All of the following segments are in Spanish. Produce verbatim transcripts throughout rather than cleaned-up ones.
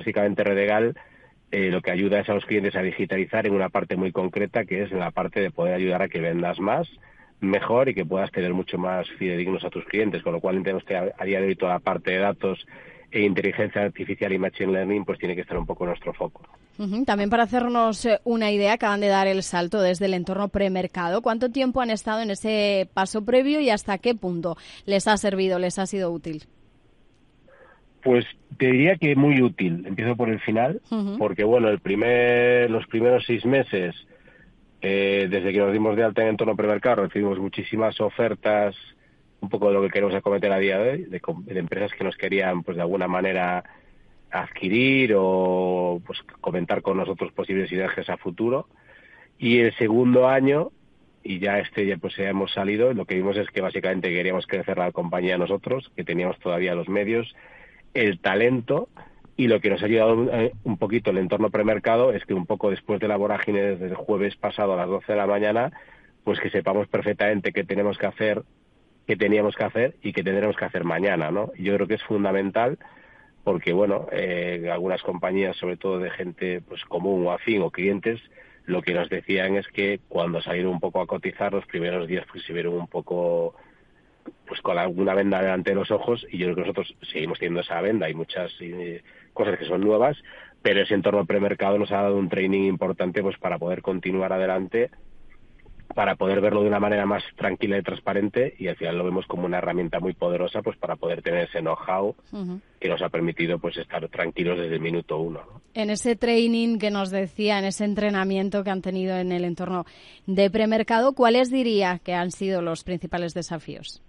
básicamente Redegal eh, lo que ayuda es a los clientes a digitalizar en una parte muy concreta, que es en la parte de poder ayudar a que vendas más, mejor y que puedas tener mucho más fidedignos a tus clientes, con lo cual entendemos que a, a día de hoy toda la parte de datos e inteligencia artificial y machine learning pues tiene que estar un poco en nuestro foco. Uh-huh. También para hacernos una idea, acaban de dar el salto desde el entorno premercado. ¿Cuánto tiempo han estado en ese paso previo y hasta qué punto les ha servido, les ha sido útil? Pues te diría que muy útil. Empiezo por el final, uh-huh. porque bueno, el primer, los primeros seis meses, eh, desde que nos dimos de alta en entorno premercado, recibimos muchísimas ofertas, un poco de lo que queremos acometer a día de hoy, de, de empresas que nos querían, pues de alguna manera, adquirir o pues comentar con nosotros posibles sinergias a futuro. Y el segundo año, y ya este ya pues ya hemos salido, lo que vimos es que básicamente queríamos crecer la compañía nosotros, que teníamos todavía los medios, el talento, y lo que nos ha ayudado un poquito el entorno premercado es que un poco después de la vorágine desde el jueves pasado a las doce de la mañana, pues que sepamos perfectamente qué tenemos que hacer, qué teníamos que hacer y qué tendremos que hacer mañana, ¿no? Yo creo que es fundamental porque, bueno, eh, algunas compañías, sobre todo de gente pues común o afín o clientes, lo que nos decían es que cuando salieron un poco a cotizar los primeros días pues se vieron un poco pues con alguna venda delante de los ojos, y yo creo que nosotros seguimos teniendo esa venda. Hay muchas eh, cosas que son nuevas, pero ese entorno premercado nos ha dado un training importante pues para poder continuar adelante, para poder verlo de una manera más tranquila y transparente, y al final lo vemos como una herramienta muy poderosa pues para poder tener ese know-how uh-huh. que nos ha permitido pues estar tranquilos desde el minuto uno, ¿no? En ese training que nos decía, en ese entrenamiento que han tenido en el entorno de premercado, ¿cuáles diría que han sido los principales desafíos?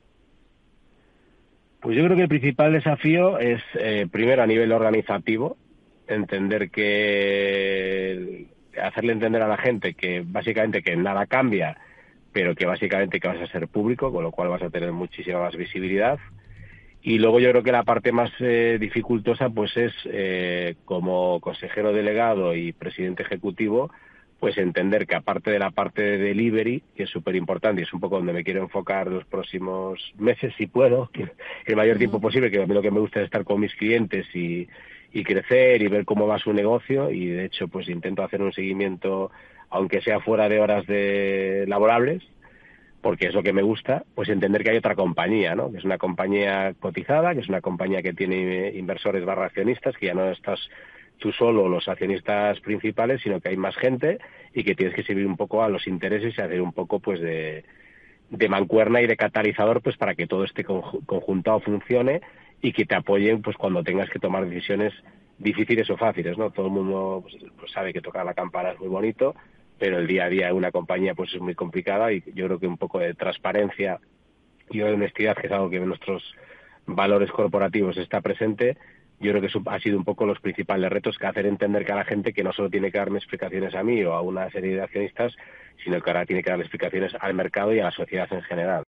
Pues yo creo que el principal desafío es, eh, primero, a nivel organizativo, entender que hacerle entender a la gente que básicamente que nada cambia, pero que básicamente que vas a ser público, con lo cual vas a tener muchísima más visibilidad. Y luego yo creo que la parte más eh, dificultosa pues es, eh, como consejero delegado y presidente ejecutivo, pues entender que aparte de la parte de delivery, que es súper importante y es un poco donde me quiero enfocar los próximos meses, si puedo, el mayor uh-huh. tiempo posible, que a mí lo que me gusta es estar con mis clientes y, y crecer y ver cómo va su negocio, y de hecho pues intento hacer un seguimiento, aunque sea fuera de horas de laborables, porque es lo que me gusta, pues entender que hay otra compañía, ¿no? Que es una compañía cotizada, que es una compañía que tiene inversores barra accionistas, que ya no estás tú solo los accionistas principales, sino que hay más gente y que tienes que servir un poco a los intereses y hacer un poco pues de, de mancuerna y de catalizador pues para que todo este conjuntado funcione y que te apoyen pues cuando tengas que tomar decisiones difíciles o fáciles, ¿no? Todo el mundo pues, pues sabe que tocar la campana es muy bonito, pero el día a día de una compañía pues es muy complicada, y yo creo que un poco de transparencia y de honestidad, que es algo que en nuestros valores corporativos está presente, yo creo que eso ha sido un poco los principales retos, que hacer entender que a la gente que no solo tiene que darme explicaciones a mí o a una serie de accionistas, sino que ahora tiene que darle explicaciones al mercado y a la sociedad en general.